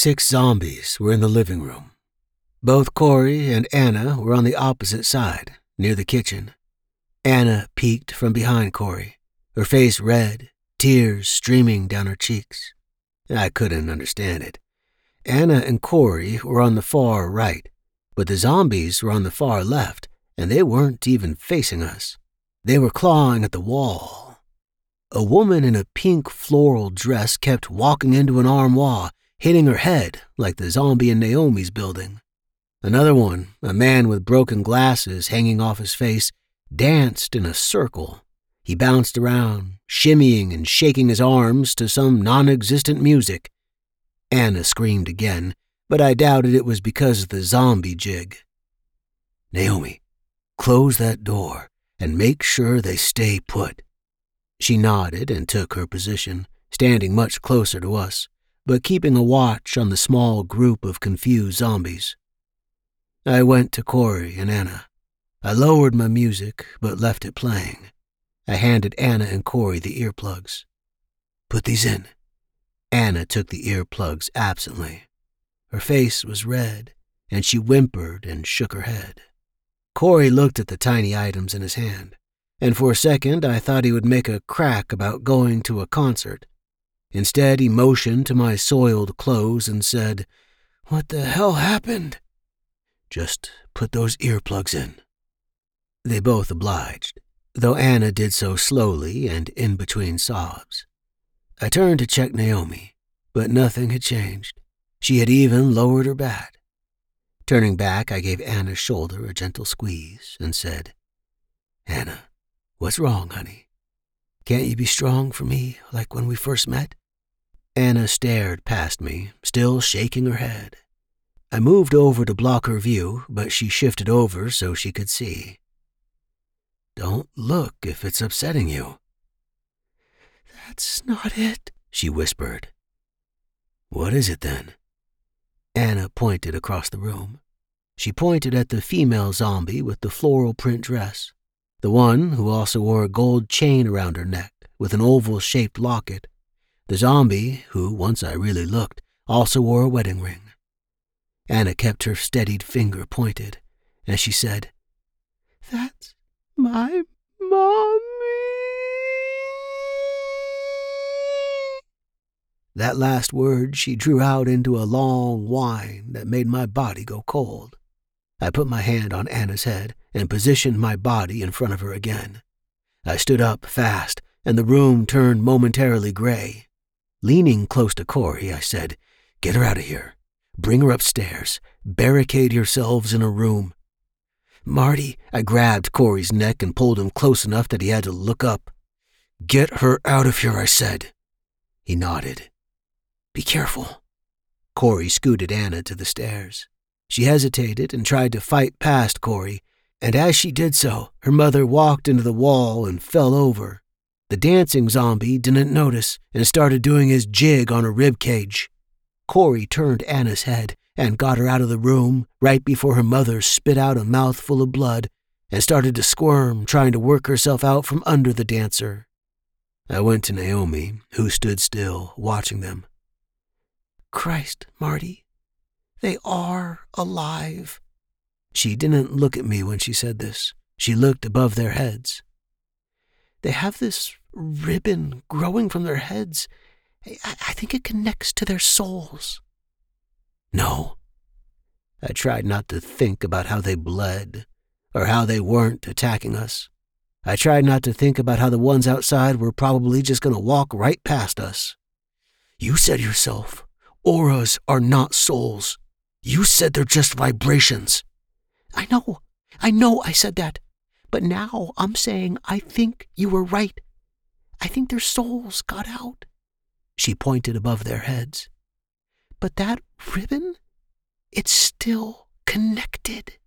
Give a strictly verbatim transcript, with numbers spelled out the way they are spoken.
six zombies were in the living room. Both Corey and Anna were on the opposite side, near the kitchen. Anna peeked from behind Corey, her face red, tears streaming down her cheeks. I couldn't understand it. Anna and Corey were on the far right, but the zombies were on the far left, and they weren't even facing us. They were clawing at the wall. A woman in a pink floral dress kept walking into an armoire, hitting her head like the zombie in Naomi's building. Another one, a man with broken glasses hanging off his face, danced in a circle. He bounced around, shimmying and shaking his arms to some non-existent music. Anna screamed again, but I doubted it was because of the zombie jig. "Naomi, close that door and make sure they stay put." She nodded and took her position, standing much closer to us, but keeping a watch on the small group of confused zombies. I went to Corey and Anna. I lowered my music, but left it playing. I handed Anna and Corey the earplugs. "Put these in." Anna took the earplugs absently. Her face was red, and she whimpered and shook her head. Corey looked at the tiny items in his hand, and for a second I thought he would make a crack about going to a concert. Instead, he motioned to my soiled clothes and said, "What the hell happened?" "Just put those earplugs in." They both obliged, though Anna did so slowly and in between sobs. I turned to check Naomi, but nothing had changed. She had even lowered her bat. Turning back, I gave Anna's shoulder a gentle squeeze and said, "Anna, what's wrong, honey? Can't you be strong for me like when we first met?" Anna stared past me, still shaking her head. I moved over to block her view, but she shifted over so she could see. "Don't look if it's upsetting you." "That's not it," she whispered. "What is it then?" Anna pointed across the room. She pointed at the female zombie with the floral print dress, the one who also wore a gold chain around her neck with an oval-shaped locket, the zombie who, once I really looked, also wore a wedding ring. Anna kept her steadied finger pointed, and she said, "That's my mommy." That last word she drew out into a long whine that made my body go cold. I put my hand on Anna's head and positioned my body in front of her again. I stood up fast, and the room turned momentarily gray. Leaning close to Corey, I said, "Get her out of here. Bring her upstairs. Barricade yourselves in a room." "Marty," I grabbed Corey's neck and pulled him close enough that he had to look up. "Get her out of here," I said. He nodded. "Be careful." Corey scooted Anna to the stairs. She hesitated and tried to fight past Corey, and as she did so, her mother walked into the wall and fell over. The dancing zombie didn't notice and started doing his jig on her rib cage. Corey turned Anna's head and got her out of the room right before her mother spit out a mouthful of blood and started to squirm, trying to work herself out from under the dancer. I went to Naomi, who stood still, watching them. "Christ, Marty, they are alive." She didn't look at me when she said this. She looked above their heads. "They have this ribbon growing from their heads. I, I think it connects to their souls." "No." I tried not to think about how they bled, or how they weren't attacking us. I tried not to think about how the ones outside were probably just going to walk right past us. "You said yourself, auras are not souls. You said they're just vibrations." "I know, I know I said that. But now I'm saying I think you were right. I think their souls got out." She pointed above their heads. "But that ribbon, it's still connected."